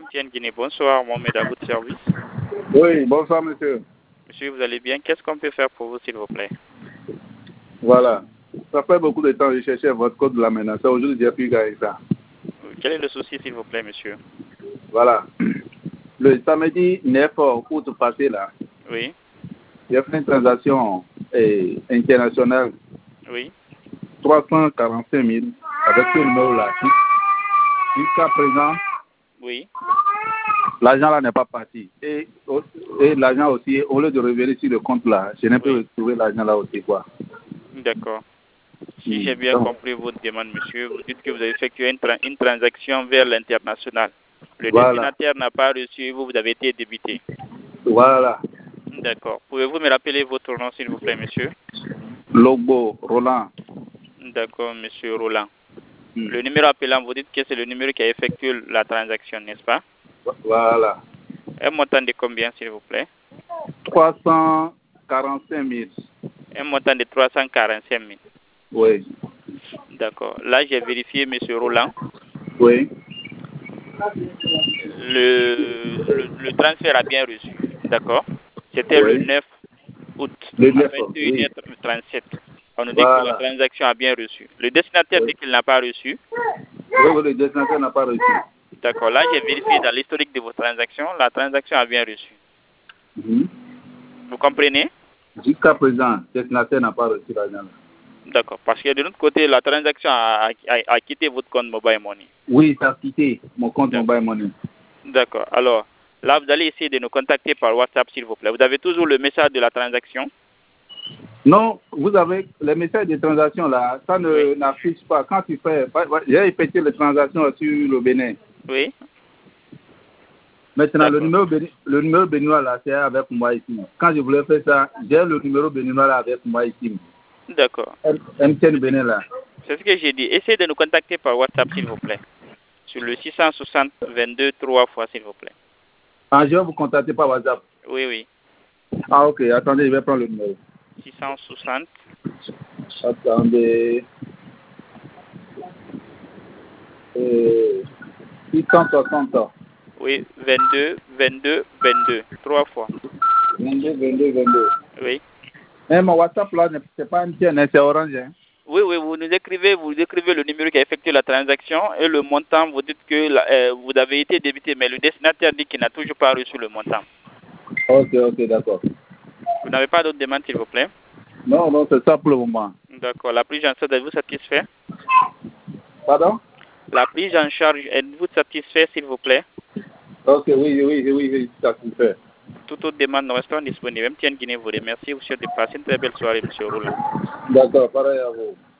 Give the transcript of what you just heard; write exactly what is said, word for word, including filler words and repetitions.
M T N Guinée, bonsoir, Mohamed à votre service. Oui, bonsoir monsieur. Monsieur, vous allez bien? Qu'est-ce qu'on peut faire pour vous, s'il vous plaît? Voilà. Ça fait beaucoup de temps que je cherchais votre code de la menace. Aujourd'hui, j'ai pu gagner ça. Quel est le souci, s'il vous plaît, monsieur? Voilà. Le samedi neuf août passé, là, Oui. j'ai fait une transaction eh, internationale. Oui. trois cent quarante-cinq mille avec ce numéro-là. Jusqu'à présent, Oui. l'argent là n'est pas parti. Et, et l'argent aussi, au lieu de revenir sur le compte là, je n'ai pas Oui. retrouvé l'argent là aussi, quoi. D'accord. Si Hmm. j'ai bien Donc, compris votre demande, monsieur, vous dites que vous avez effectué une, tra une transaction vers l'international. Le voilà. destinataire n'a pas reçu, vous, vous avez été débité. Voilà. D'accord. Pouvez-vous me rappeler votre nom, s'il vous plaît, monsieur? Logbo, Roland. D'accord, monsieur Roland. Hmm. Le numéro appelant, vous dites que c'est le numéro qui a effectué la transaction, n'est-ce pas? Voilà. Un montant de combien, s'il vous plaît? trois cent quarante-cinq mille. Un montant de trois cent quarante-cinq mille. Oui. D'accord. Là, j'ai vérifié, monsieur Roland. Oui. Le, le, le transfert a bien reçu. D'accord. C'était le Oui. neuf août Le à neuf, oui. vingt et une heures trente-sept. On nous dit que la Voilà. transaction a bien reçu. Le destinataire Oui. dit qu'il n'a pas reçu. Oui, oui, le destinataire n'a pas reçu. D'accord. Là, j'ai vérifié dans l'historique de vos transactions. La transaction a bien reçu. Mhm. Vous comprenez? Jusqu'à présent, le destinataire n'a pas reçu l'argent. D'accord. Parce que de l'autre côté, la transaction a, a, a quitté votre compte Mobile Money. Oui, ça a quitté mon compte D'accord. Mobile Money. D'accord. Alors, là, vous allez essayer de nous contacter par WhatsApp, s'il vous plaît. Vous avez toujours le message de la transaction? Non, vous avez les messages de transaction là, ça ne Oui. n'affiche pas. Quand tu fais, j'ai effectué les transactions sur le Bénin. Oui. Maintenant, le D'accord. numéro, béni, le numéro béninois là, c'est avec moi ici. Quand je voulais faire ça, j'ai le numéro béninois là avec moi ici. D'accord. M T N Bénin là. C'est ce que j'ai dit. Essayez de nous contacter par WhatsApp, s'il vous plaît. Sur le six cent soixante vingt-deux trois fois, s'il vous plaît. Ah, je vais vous contacter par WhatsApp. Oui, oui. Ah, ok. Attendez, je vais prendre le numéro. six cent soixante. Attendez. Euh, six cent soixante. Oui, vingt-deux, vingt-deux, vingt-deux. Trois fois. vingt-deux, vingt-deux, vingt-deux. Oui. Mais mon WhatsApp là, c'est pas M T N, c'est Orange. Hein? Oui, oui, vous nous écrivez, vous écrivez le numéro qui a effectué la transaction et le montant, vous dites que la, euh, vous avez été débité, mais le destinataire dit qu'il n'a toujours pas reçu le montant. Ok, ok, d'accord. Vous n'avez pas d'autres demandes, s'il vous plaît? Non, non, c'est ça pour le moment. D'accord. La prise en charge, êtes-vous satisfait? Pardon? La prise en charge, êtes-vous satisfait, s'il vous plaît? Ok, oui, oui, oui, oui, oui, ça se fait. Toute autre demande, nous restons disponibles. M T N Guinée vous remercie. Vous souhaite de passer une très belle soirée, monsieur Roland. D'accord, pareil à vous.